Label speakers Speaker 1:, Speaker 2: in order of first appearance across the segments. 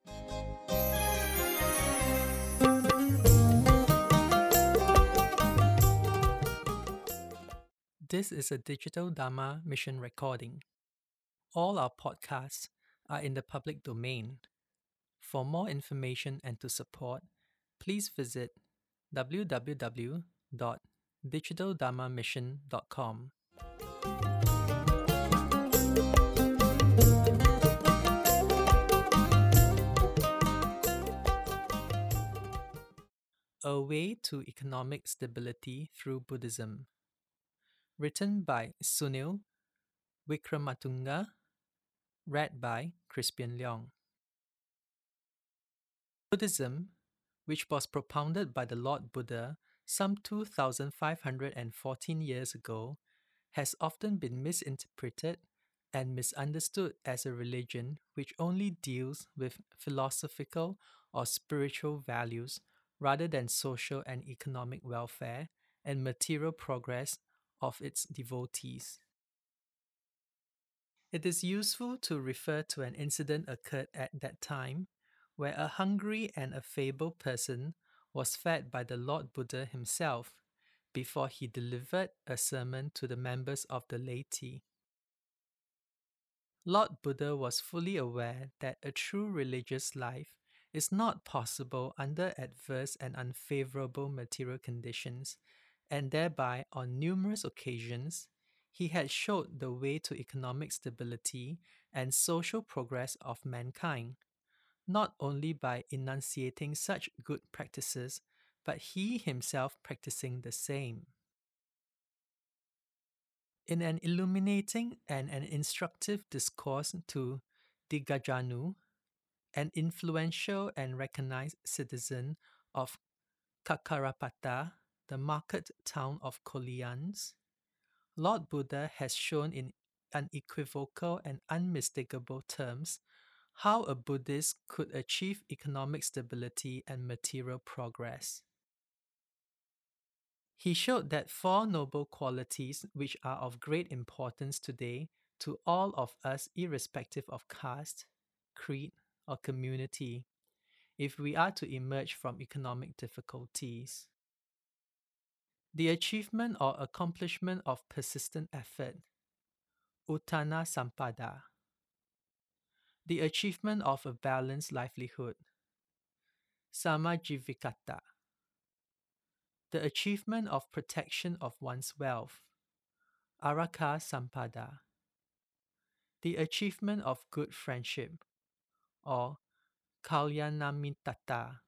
Speaker 1: This is a Digital Dharma mission recording. All our podcasts are in the public domain. For more information and to support, please visit www.digitaldharmamission.com. A Way to Economic Stability Through Buddhism. Written by Sunil Wikramatunga. Read by Crispian Leong. Buddhism, which was propounded by the Lord Buddha some 2,514 years ago, has often been misinterpreted and misunderstood as a religion which only deals with philosophical or spiritual values rather than social and economic welfare and material progress of its devotees. It is useful to refer to an incident occurred at that time where a hungry and affable person was fed by the Lord Buddha himself before he delivered a sermon to the members of the laity. Lord Buddha was fully aware that a true religious life is not possible under adverse and unfavorable material conditions, and thereby, on numerous occasions, he had showed the way to economic stability and social progress of mankind, not only by enunciating such good practices, but he himself practicing the same. In an illuminating and an instructive discourse to Digajanu, an influential and recognized citizen of Kakarapata, the market town of Kolians, Lord Buddha has shown in unequivocal and unmistakable terms how a Buddhist could achieve economic stability and material progress. He showed that four noble qualities which are of great importance today to all of us irrespective of caste, creed, or community, if we are to emerge from economic difficulties. The achievement or accomplishment of persistent effort, Uttana Sampada. The achievement of a balanced livelihood, Samajivikata. The achievement of protection of one's wealth, Araka Sampada. The achievement of good friendship, or Kalyanamittata.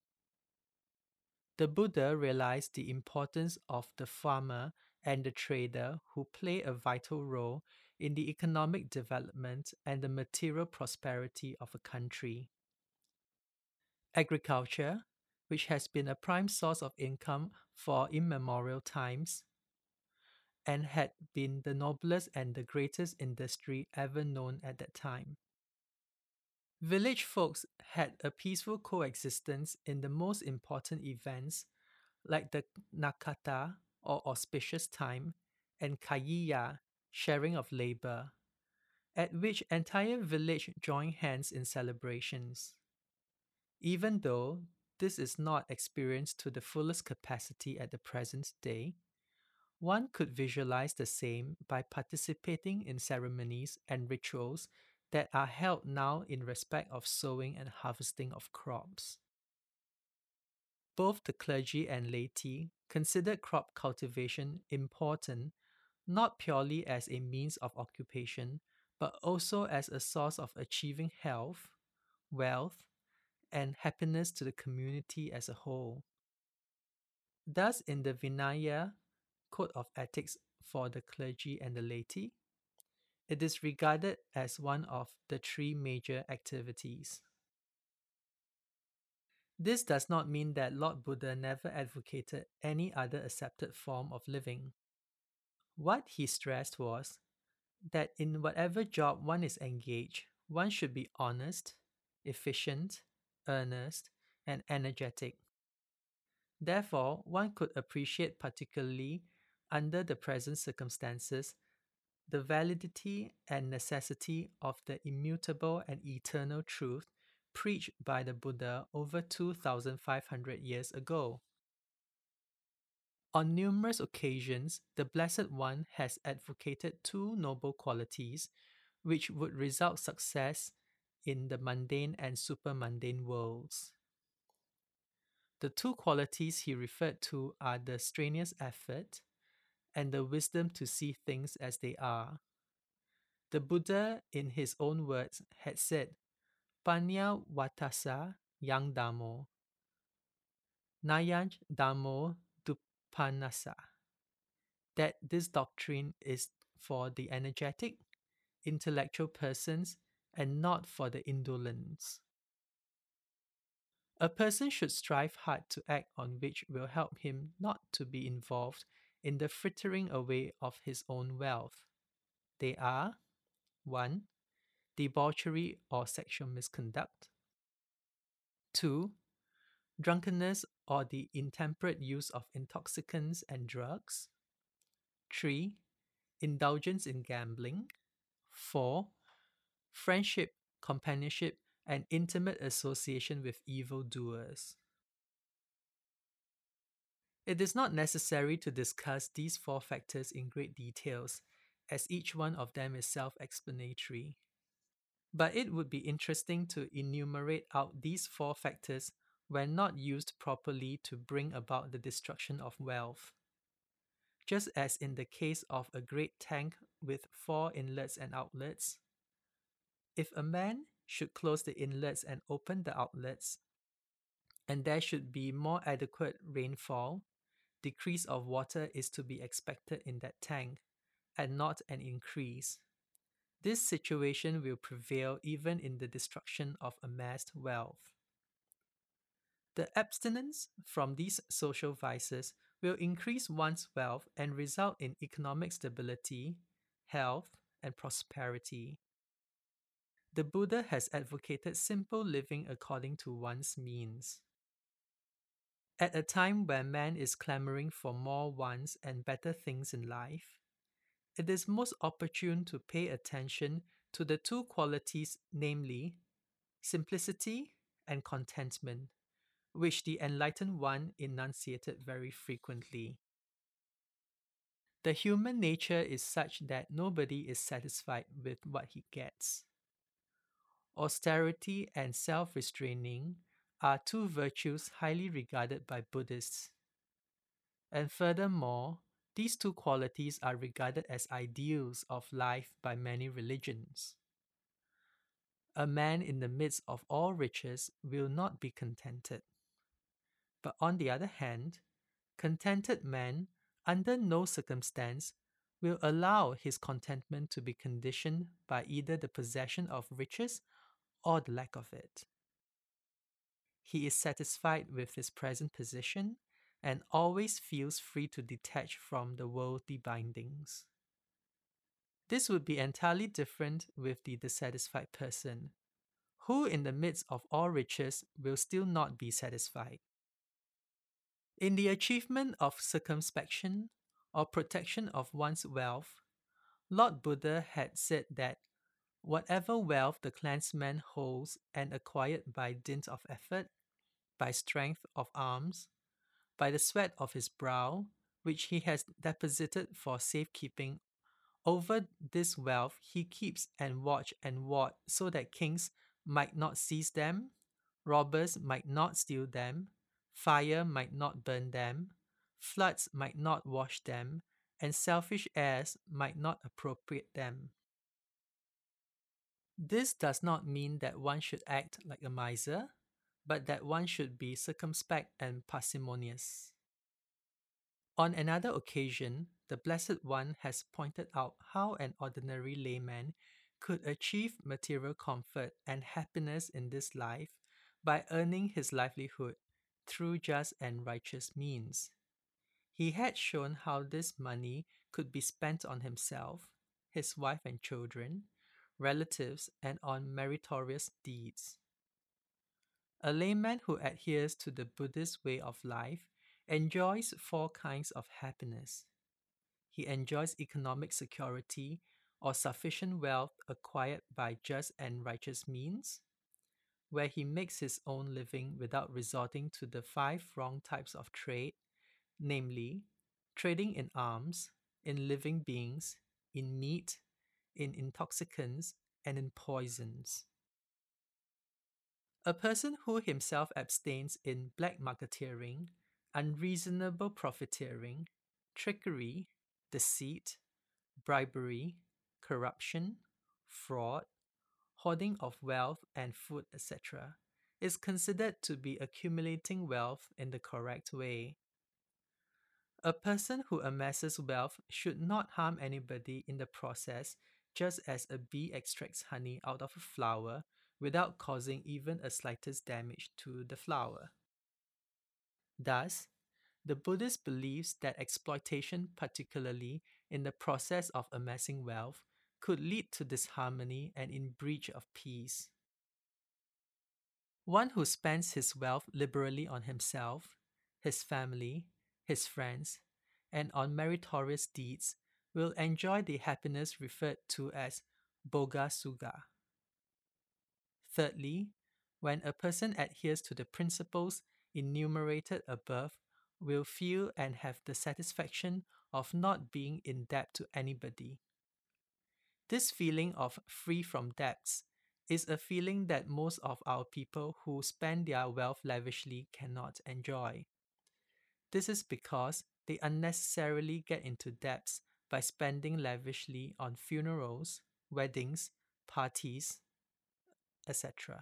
Speaker 1: The Buddha realized the importance of the farmer and the trader who play a vital role in the economic development and the material prosperity of a country. Agriculture, which has been a prime source of income for immemorial times and had been the noblest and the greatest industry ever known at that time. Village folks had a peaceful coexistence in the most important events like the Nakata or auspicious time and Kaiya, sharing of labor, at which entire village join hands in celebrations. Even though this is not experienced to the fullest capacity at the present day, one could visualize the same by participating in ceremonies and rituals that are held now in respect of sowing and harvesting of crops. Both the clergy and laity considered crop cultivation important not purely as a means of occupation, but also as a source of achieving health, wealth, and happiness to the community as a whole. Thus, in the Vinaya Code of Ethics for the clergy and the laity, it is regarded as one of the three major activities. This does not mean that Lord Buddha never advocated any other accepted form of living. What he stressed was that in whatever job one is engaged, one should be honest, efficient, earnest, and energetic. Therefore, one could appreciate particularly under the present circumstances the validity and necessity of the immutable and eternal truth preached by the Buddha over 2,500 years ago. On numerous occasions, the Blessed One has advocated two noble qualities which would result success in the mundane and supermundane worlds. The two qualities he referred to are the strenuous effort and the wisdom to see things as they are. The Buddha, in his own words, had said, Panya Watasa Yang Damo, Nayaj Damo Dupanasa, that this doctrine is for the energetic, intellectual persons and not for the indolents. A person should strive hard to act on which will help him not to be involved in the frittering away of his own wealth. They are 1. Debauchery or sexual misconduct, 2. Drunkenness or the intemperate use of intoxicants and drugs, 3. Indulgence in gambling, 4. Friendship, companionship, and intimate association with evildoers. It is not necessary to discuss these four factors in great details, as each one of them is self-explanatory. But it would be interesting to enumerate out these four factors when not used properly to bring about the destruction of wealth. Just as in the case of a great tank with four inlets and outlets, if a man should close the inlets and open the outlets, and there should be more adequate rainfall, decrease of water is to be expected in that tank, and not an increase. This situation will prevail even in the destruction of amassed wealth. The abstinence from these social vices will increase one's wealth and result in economic stability, health, and prosperity. The Buddha has advocated simple living according to one's means. At a time when man is clamoring for more wants and better things in life, it is most opportune to pay attention to the two qualities, namely simplicity and contentment, which the enlightened one enunciated very frequently. The human nature is such that nobody is satisfied with what he gets. Austerity and self restraining are two virtues highly regarded by Buddhists. And furthermore, these two qualities are regarded as ideals of life by many religions. A man in the midst of all riches will not be contented. But on the other hand, contented man, under no circumstance, will allow his contentment to be conditioned by either the possession of riches or the lack of it. He is satisfied with his present position and always feels free to detach from the worldly bindings. This would be entirely different with the dissatisfied person, who in the midst of all riches will still not be satisfied. In the achievement of circumspection or protection of one's wealth, Lord Buddha had said that whatever wealth the clansman holds and acquired by dint of effort, by strength of arms, by the sweat of his brow, which he has deposited for safekeeping, over this wealth he keeps and watch and ward so that kings might not seize them, robbers might not steal them, fire might not burn them, floods might not wash them, and selfish heirs might not appropriate them. This does not mean that one should act like a miser, but that one should be circumspect and parsimonious. On another occasion, the Blessed One has pointed out how an ordinary layman could achieve material comfort and happiness in this life by earning his livelihood through just and righteous means. He had shown how this money could be spent on himself, his wife and children, relatives, and on meritorious deeds. A layman who adheres to the Buddhist way of life enjoys four kinds of happiness. He enjoys economic security or sufficient wealth acquired by just and righteous means. where he makes his own living without resorting to the five wrong types of trade, namely, trading in arms, in living beings, in meat, in intoxicants, and in poisons. A person who himself abstains in black marketeering, unreasonable profiteering, trickery, deceit, bribery, corruption, fraud, hoarding of wealth and food, etc., is considered to be accumulating wealth in the correct way. A person who amasses wealth should not harm anybody in the process, just as a bee extracts honey out of a flower without causing even a slightest damage to the flower. Thus, the Buddhist believes that exploitation, particularly in the process of amassing wealth, could lead to disharmony and in breach of peace. One who spends his wealth liberally on himself, his family, his friends, and on meritorious deeds will enjoy the happiness referred to as Bhoga Sugha. Thirdly, when a person adheres to the principles enumerated above, will feel and have the satisfaction of not being in debt to anybody. This feeling of free from debts is a feeling that most of our people who spend their wealth lavishly cannot enjoy. This is because they unnecessarily get into debts by spending lavishly on funerals, weddings, parties, etc.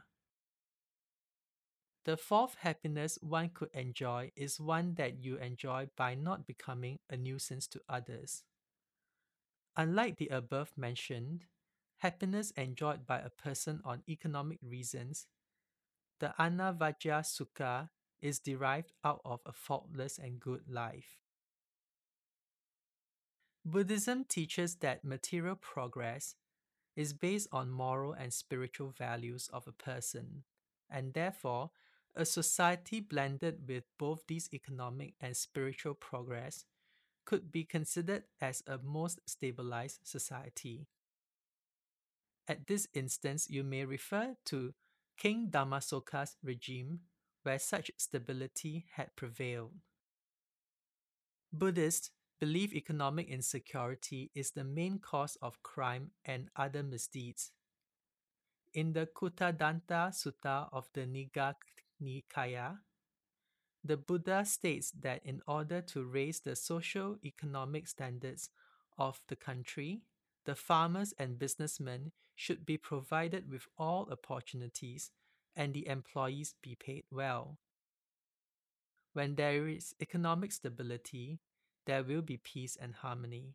Speaker 1: The fourth happiness one could enjoy is one that you enjoy by not becoming a nuisance to others. Unlike the above mentioned, happiness enjoyed by a person on economic reasons, the Anavajja Sukha is derived out of a faultless and good life. Buddhism teaches that material progress is based on moral and spiritual values of a person, and therefore, a society blended with both these economic and spiritual progress could be considered as a most stabilized society. At this instance, you may refer to King Dhammasoka's regime, where such stability had prevailed. Buddhists believe economic insecurity is the main cause of crime and other misdeeds. In the Kuttadanta Sutta of the Nigga Nikaya, the Buddha states that in order to raise the socio-economic standards of the country, the farmers and businessmen should be provided with all opportunities and the employees be paid well. When there is economic stability, there will be peace and harmony.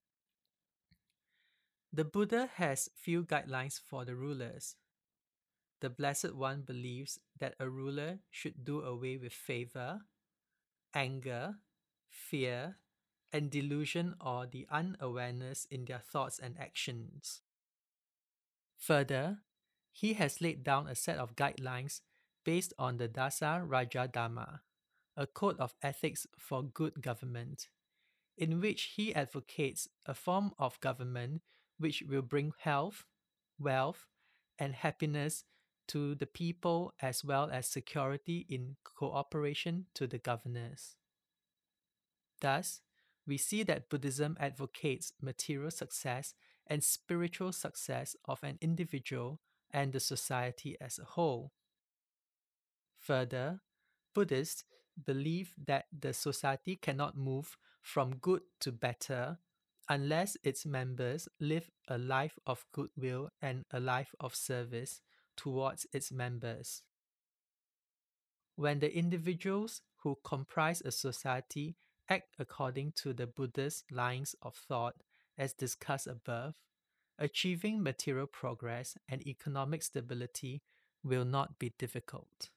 Speaker 1: The Buddha has few guidelines for the rulers. The Blessed One believes that a ruler should do away with favor, anger, fear, and delusion or the unawareness in their thoughts and actions. Further, he has laid down a set of guidelines based on the Dasa Raja Dhamma, a code of ethics for good government, in which he advocates a form of government which will bring health, wealth, and happiness to the people as well as security in cooperation to the governors. Thus, we see that Buddhism advocates material success and spiritual success of an individual and the society as a whole. Further, Buddhists believe that the society cannot move from good to better unless its members live a life of goodwill and a life of service towards its members. When the individuals who comprise a society act according to the Buddha's lines of thought as discussed above, achieving material progress and economic stability will not be difficult.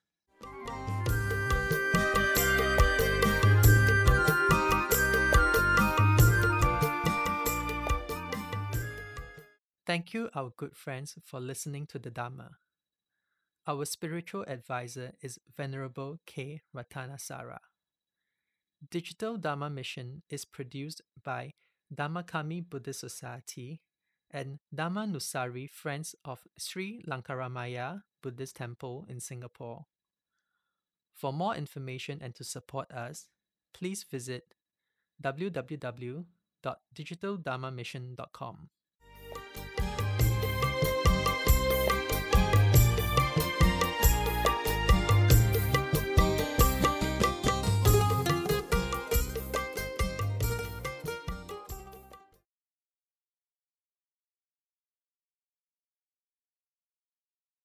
Speaker 1: Thank you, our good friends, for listening to the Dhamma. Our spiritual advisor is Venerable K. Ratanasara. Digital Dhamma Mission is produced by Dhammakami Buddhist Society and Dhamma Nusari Friends of Sri Lankaramaya Buddhist Temple in Singapore. For more information and to support us, please visit www.digitaldharmamission.com.